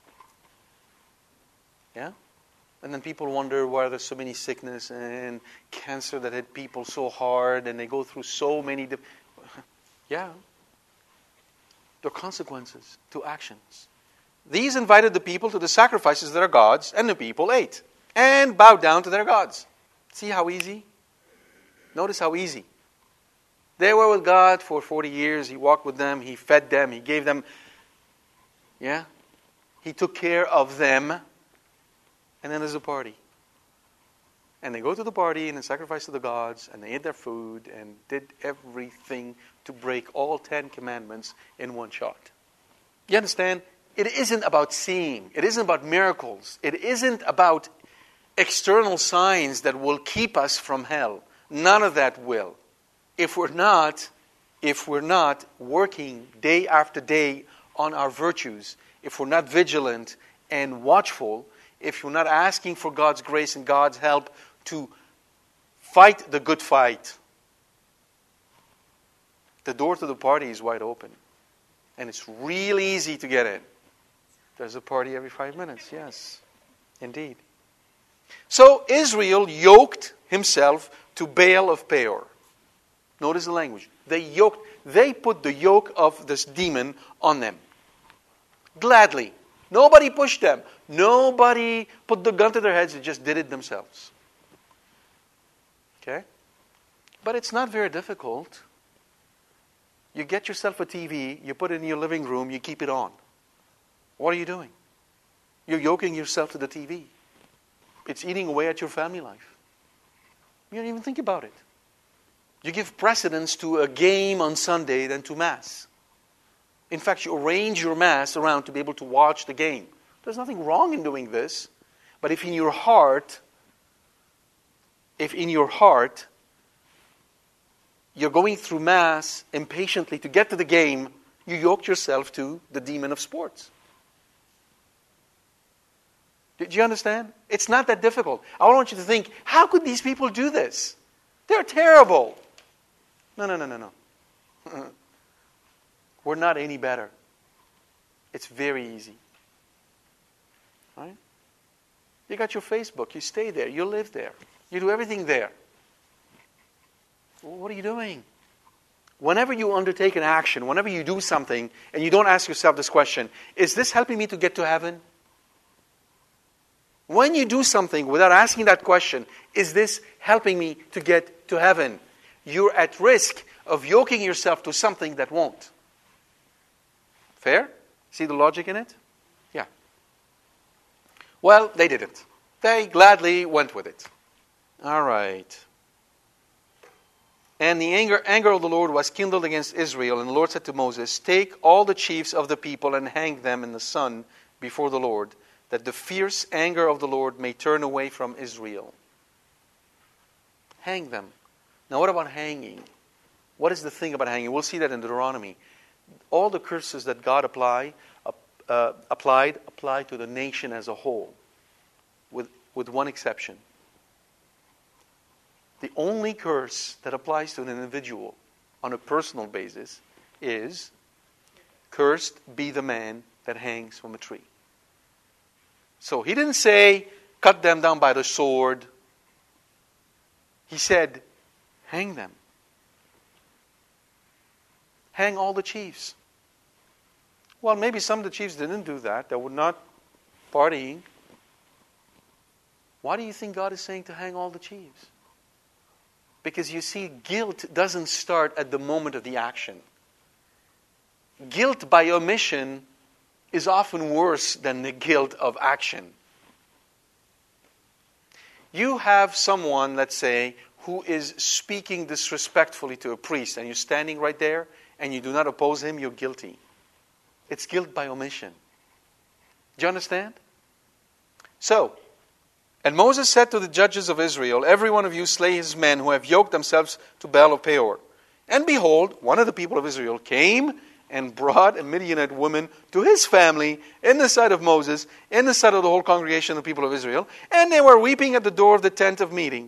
Yeah? And then people wonder why there's so many sickness and cancer that hit people so hard and they go through so many... Di- yeah. There are consequences to actions. These invited the people to the sacrifices of their gods, and the people ate and bowed down to their gods. See how easy? Notice how easy. They were with God for forty years. He walked with them. He fed them. He gave them... Yeah? He took care of them. And then there's a party. And they go to the party and they sacrifice to the gods and they ate their food and did everything to break all Ten Commandments in one shot. You understand? It isn't about seeing. It isn't about miracles. It isn't about external signs that will keep us from hell. None of that will. If we're not, if we're not working day after day on our virtues, if we're not vigilant and watchful, if you're not asking for God's grace and God's help to fight the good fight, the door to the party is wide open. And it's really easy to get in. There's a party every five minutes, yes, indeed. So Israel yoked himself to Baal of Peor. Notice the language. They yoked, they put the yoke of this demon on them. Gladly. Nobody pushed them. Nobody put the gun to their heads. They just did it themselves. Okay? But it's not very difficult. You get yourself a T V, you put it in your living room, you keep it on. What are you doing? You're yoking yourself to the T V. It's eating away at your family life. You don't even think about it. You give precedence to a game on Sunday than to Mass. In fact, you arrange your Mass around to be able to watch the game. There's nothing wrong in doing this. But if in your heart, if in your heart, you're going through Mass impatiently to get to the game, you yoked yourself to the demon of sports. Did you understand? It's not that difficult. I want you to think, how could these people do this? They're terrible. No, no, no, no, no. We're not any better. It's very easy. Right? You got your Facebook. You stay there. You live there. You do everything there. Well, what are you doing? Whenever you undertake an action, whenever you do something, and you don't ask yourself this question, is this helping me to get to heaven? When you do something without asking that question, is this helping me to get to heaven? You're at risk of yoking yourself to something that won't. Fair? See the logic in it? Yeah. Well, they didn't. They gladly went with it. All right. And the anger, anger of the Lord was kindled against Israel, and the Lord said to Moses, take all the chiefs of the people and hang them in the sun before the Lord, that the fierce anger of the Lord may turn away from Israel. Hang them. Now what about hanging? What is the thing about hanging? We'll see that in Deuteronomy. All the curses that God apply, uh, applied, apply to the nation as a whole, with, with one exception. The only curse that applies to an individual on a personal basis is, cursed be the man that hangs from a tree. So he didn't say, cut them down by the sword. He said, hang them. Hang all the chiefs. Well, maybe some of the chiefs didn't do that. They were not partying. Why do you think God is saying to hang all the chiefs? Because you see, guilt doesn't start at the moment of the action. Guilt by omission is often worse than the guilt of action. You have someone, let's say, who is speaking disrespectfully to a priest, and you're standing right there, and you do not oppose him, you're guilty. It's guilt by omission. Do you understand? So, and Moses said to the judges of Israel, every one of you slay his men who have yoked themselves to Baal of Peor. And behold, one of the people of Israel came and brought a Midianite woman to his family in the sight of Moses, in the sight of the whole congregation of the people of Israel, and they were weeping at the door of the tent of meeting.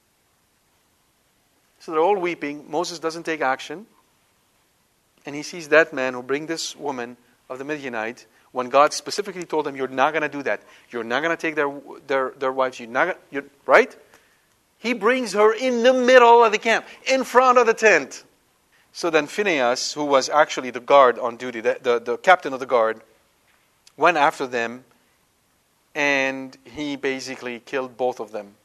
So they're all weeping. Moses doesn't take action. And he sees that man who bring this woman of the Midianite, when God specifically told them, you're not going to do that. You're not going to take their their, their wives. You're not gonna, you're, right? He brings her in the middle of the camp, in front of the tent. So then Phinehas, who was actually the guard on duty, the, the, the captain of the guard, went after them, and he basically killed both of them.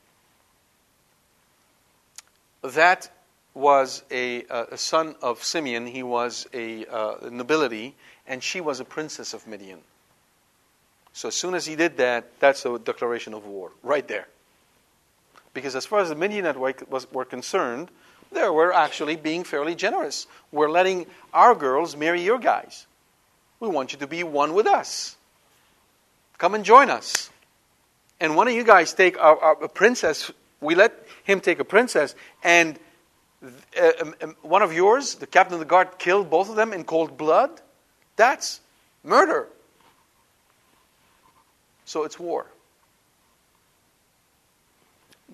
That was a, a son of Simeon. He was a uh, nobility, and she was a princess of Midian. So as soon as he did that, that's a declaration of war, right there. Because as far as the Midianites were concerned, they were actually being fairly generous. We're letting our girls marry your guys. We want you to be one with us. Come and join us. And one of you guys take a, a, a princess. We let him take a princess, and uh, um, one of yours, the captain of the guard, killed both of them in cold blood. That's murder. So it's war.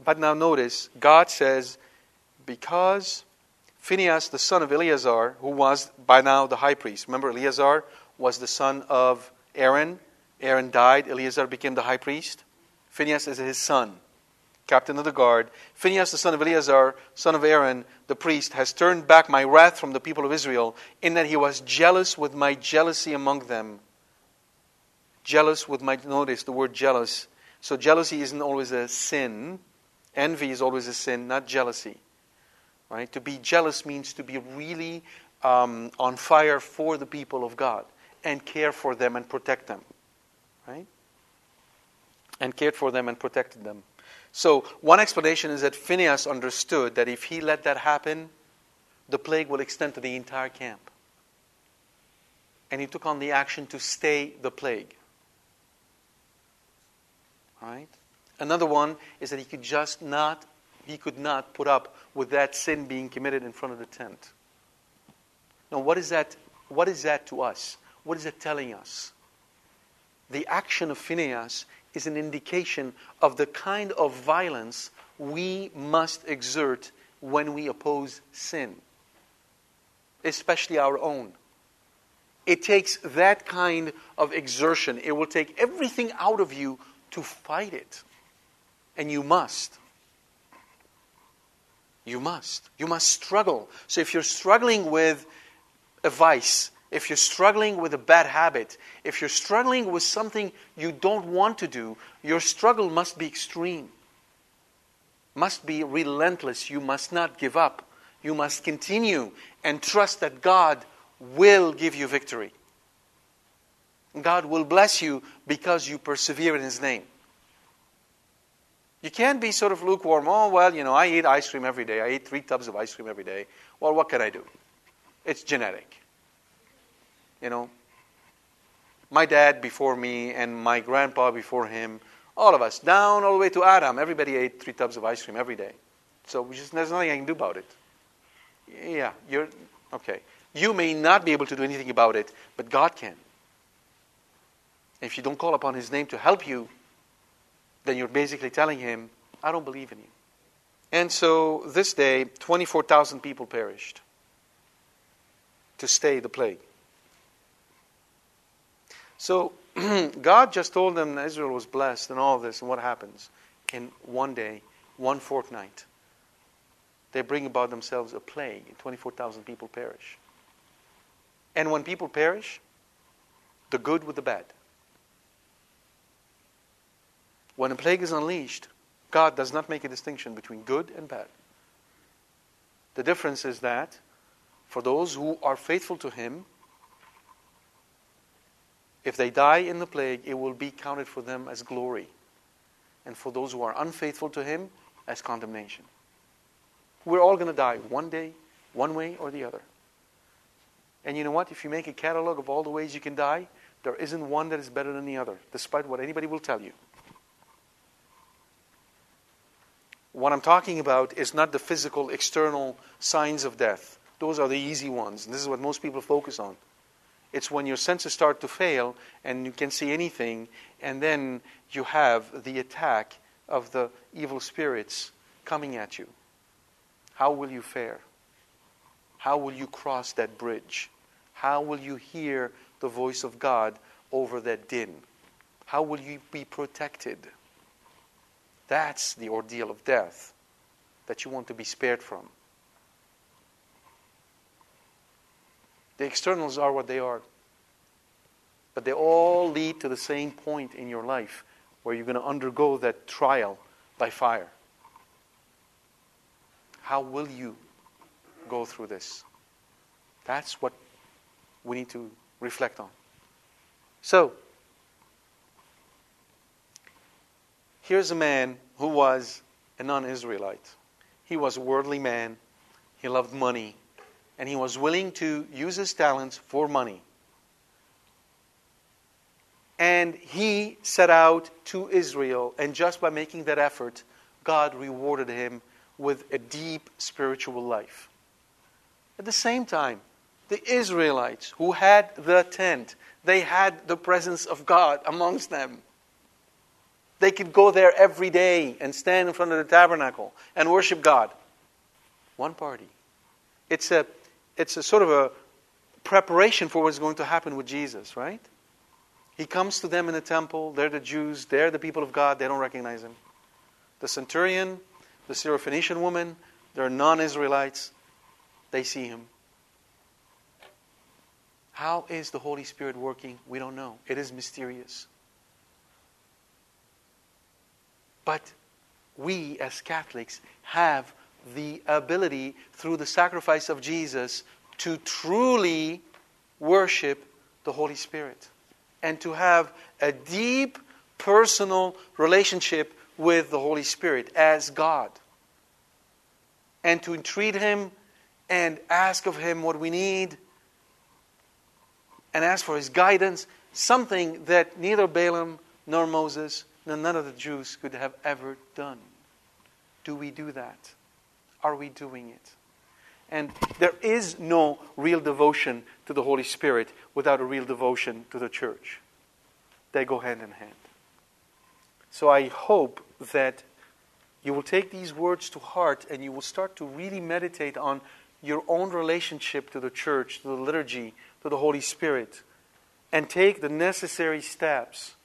but now notice, God says, because Phinehas, the son of Eleazar, who was by now the high priest. Remember, Eleazar was the son of Aaron. Aaron died. Eleazar became the high priest. Phinehas is his son, captain of the guard. Phinehas, the son of Eleazar, son of Aaron, the priest, has turned back my wrath from the people of Israel, in that he was jealous with my jealousy among them. Jealous with my, notice the word jealous. So jealousy isn't always a sin. Envy is always a sin, not jealousy. Right? To be jealous means to be really um, on fire for the people of God and care for them and protect them. Right? And cared for them and protected them. So one explanation is that Phinehas understood that if he let that happen, the plague will extend to the entire camp. And he took on the action to stay the plague. Right? Another one is that he could just not, he could not put up with that sin being committed in front of the tent. Now, what is that? What is that to us? What is it telling us? The action of Phinehas is an indication of the kind of violence we must exert when we oppose sin, especially our own. It takes that kind of exertion. It will take everything out of you to fight it. And you must. You must. You must struggle. So if you're struggling with a vice, if you're struggling with a bad habit, if you're struggling with something you don't want to do, your struggle must be extreme. Must be relentless. You must not give up. You must continue and trust that God will give you victory. God will bless you because you persevere in His name. You can't be sort of lukewarm. Oh, well, you know, I eat ice cream every day. I eat three tubs of ice cream every day. Well, what can I do? It's genetic. You know, my dad before me and my grandpa before him, all of us, down all the way to Adam, everybody ate three tubs of ice cream every day. So we just, there's nothing I can do about it. Yeah, you're, okay. You may not be able to do anything about it, but God can. If you don't call upon His name to help you, then you're basically telling Him, I don't believe in you. And so this day, twenty-four thousand people perished to stay the plague. So God just told them that Israel was blessed and all this, and what happens? In one day, one fortnight, they bring about themselves a plague, and twenty-four thousand people perish. And when people perish, the good with the bad. When a plague is unleashed, God does not make a distinction between good and bad. The difference is that for those who are faithful to Him, if they die in the plague, it will be counted for them as glory. And for those who are unfaithful to Him, as condemnation. We're all going to die one day, one way or the other. And you know what? If you make a catalog of all the ways you can die, there isn't one that is better than the other, despite what anybody will tell you. What I'm talking about is not the physical, external signs of death. Those are the easy ones. And this is what most people focus on. It's when your senses start to fail and you can't see anything, and then you have the attack of the evil spirits coming at you. How will you fare? How will you cross that bridge? How will you hear the voice of God over that din? How will you be protected? That's the ordeal of death that you want to be spared from. The externals are what they are. But they all lead to the same point in your life where you're going to undergo that trial by fire. How will you go through this? That's what we need to reflect on. So, here's a man who was a non-Israelite. He was a worldly man. He loved money. And he was willing to use his talents for money. And he set out to Israel. And just by making that effort, God rewarded him with a deep spiritual life. At the same time, the Israelites who had the tent, they had the presence of God amongst them. They could go there every day and stand in front of the tabernacle and worship God. One party. It's a, it's a sort of a preparation for what's going to happen with Jesus, right? He comes to them in the temple. They're the Jews. They're the people of God. They don't recognize Him. The centurion, the Syrophoenician woman, they're non-Israelites. They see Him. How is the Holy Spirit working? We don't know. It is mysterious. But we as Catholics have the ability through the sacrifice of Jesus to truly worship the Holy Spirit and to have a deep personal relationship with the Holy Spirit as God, and to entreat Him and ask of Him what we need and ask for His guidance, something that neither Balaam nor Moses nor none of the Jews could have ever done. Do we do that? Are we doing it? And there is no real devotion to the Holy Spirit without a real devotion to the church. They go hand in hand. So I hope that you will take these words to heart and you will start to really meditate on your own relationship to the church, to the liturgy, to the Holy Spirit, and take the necessary steps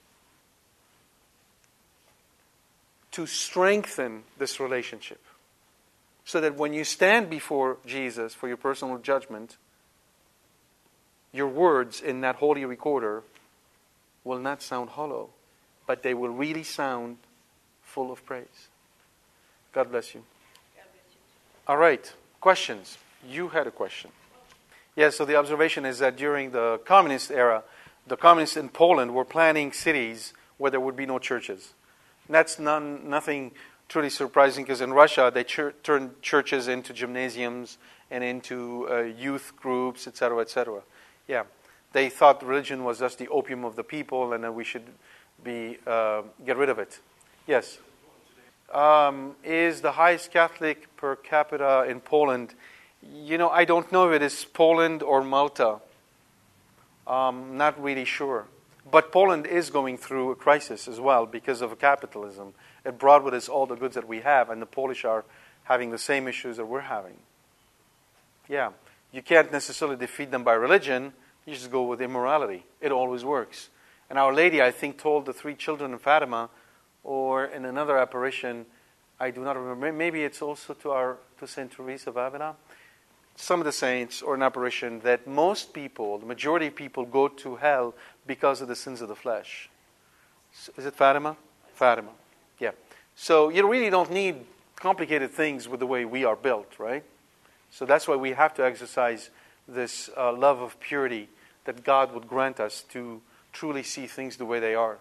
to strengthen this relationship. So that when you stand before Jesus for your personal judgment, your words in that holy recorder will not sound hollow, but they will really sound full of praise. God bless you. God bless you. All right. Questions? You had a question. Yes, so the observation is that during the communist era, the communists in Poland were planning cities where there would be no churches. And that's none, nothing truly surprising, because in Russia they ch- turned churches into gymnasiums and into uh, youth groups, et cetera, et cetera. Yeah, they thought religion was just the opium of the people, and that we should be uh, get rid of it. Yes. Um, is the highest Catholic per capita in Poland? You know, I don't know if it is Poland or Malta. Um, not really sure. But Poland is going through a crisis as well because of capitalism. It brought with us all the goods that we have, and the Polish are having the same issues that we're having. Yeah. You can't necessarily defeat them by religion. You just go with immorality. It always works. And Our Lady, I think, told the three children of Fatima, or in another apparition, I do not remember, maybe it's also to our to Saint Teresa of Avila, some of the saints, or an apparition, that most people, the majority of people, go to hell because of the sins of the flesh. Is it Fatima? Fatima. Yeah. So you really don't need complicated things with the way we are built, right? So that's why we have to exercise this uh, love of purity that God would grant us to truly see things the way they are.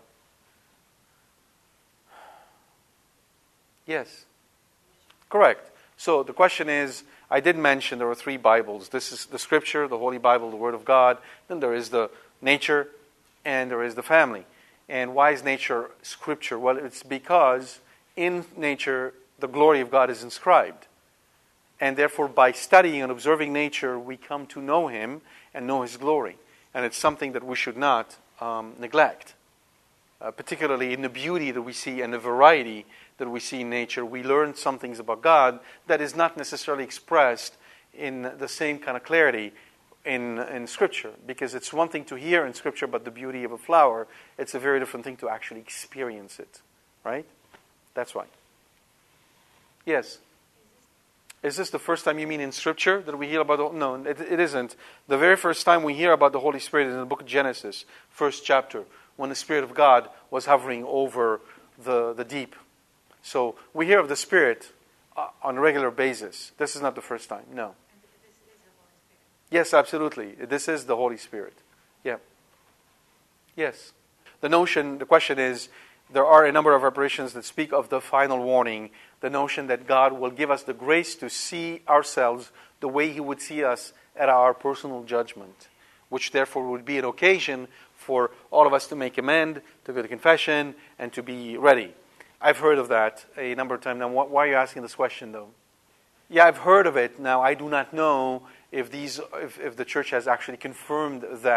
Yes. Correct. So the question is, I did mention there are three Bibles. This is the Scripture, the Holy Bible, the Word of God. Then there is the nature, and there is the family. And why is nature Scripture? Well, it's because in nature, the glory of God is inscribed. And therefore, by studying and observing nature, we come to know Him and know His glory. And it's something that we should not um, neglect. Uh, particularly in the beauty that we see and the variety that we see in nature, we learn some things about God that is not necessarily expressed in the same kind of clarity in, in Scripture. Because it's one thing to hear in Scripture about the beauty of a flower. It's a very different thing to actually experience it. Right? That's why. Yes? Is this the first time you mean in Scripture that we hear about the... No, it, it isn't. The very first time we hear about the Holy Spirit is in the book of Genesis, first chapter, when the Spirit of God was hovering over the, the deep. So we hear of the Spirit uh, on a regular basis. This is not the first time, no. And this is the Holy Spirit. Yes, absolutely. This is the Holy Spirit. Yeah. Yes. The notion, the question is, there are a number of apparitions that speak of the final warning, the notion that God will give us the grace to see ourselves the way He would see us at our personal judgment, which therefore would be an occasion for all of us to make amend, to go to confession, and to be ready. I've heard of that a number of times. Now, why are you asking this question, though? Yeah, I've heard of it. Now, I do not know if these, if, if the Church has actually confirmed that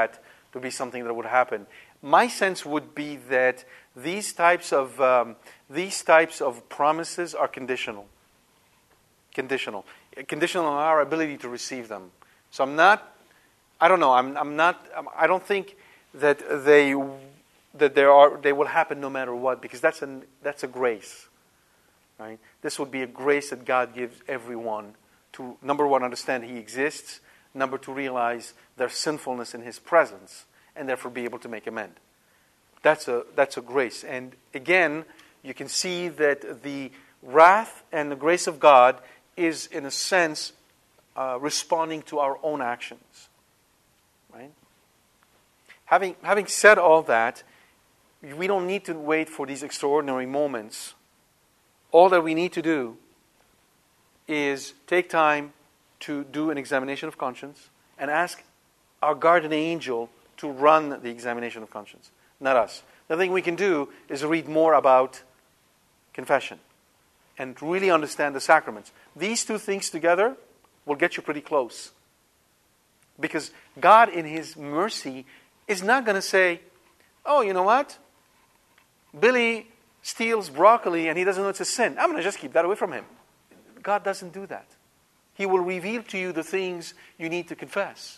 to be something that would happen. My sense would be that these types of um, these types of promises are conditional. Conditional. Conditional on our ability to receive them. So I'm not, I don't know, I'm, I'm not, I don't think that they, that there are, they will happen no matter what, because that's an, that's a grace, right? This would be a grace that God gives everyone to, number one, understand He exists, number two, realize their sinfulness in His presence, and therefore be able to make amends. That's a, that's a grace. And again, you can see that the wrath and the grace of God is, in a sense, uh, responding to our own actions. Right? Having, having said all that, we don't need to wait for these extraordinary moments. All that we need to do is take time to do an examination of conscience and ask our guardian angel to run the examination of conscience, not us. The thing we can do is read more about confession and really understand the sacraments. These two things together will get you pretty close. Because God, in His mercy, is not going to say, oh, you know what? Billy steals broccoli and he doesn't know it's a sin. I'm going to just keep that away from him. God doesn't do that. He will reveal to you the things you need to confess.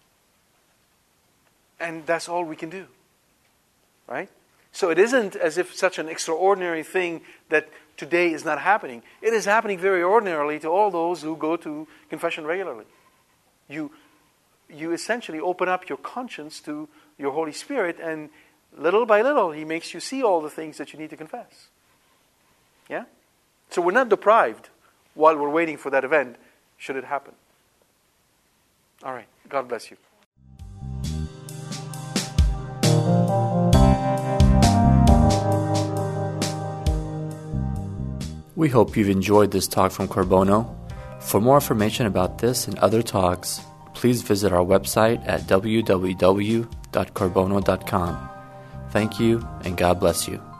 And that's all we can do. Right? So it isn't as if such an extraordinary thing that today is not happening. It is happening very ordinarily to all those who go to confession regularly. You, you essentially open up your conscience to your Holy Spirit, and little by little He makes you see all the things that you need to confess. Yeah? So we're not deprived while we're waiting for that event, should it happen. All right. God bless you. We hope you've enjoyed this talk from Corbono. For more information about this and other talks, please visit our website at w w w dot corbono dot com. Thank you, and God bless you.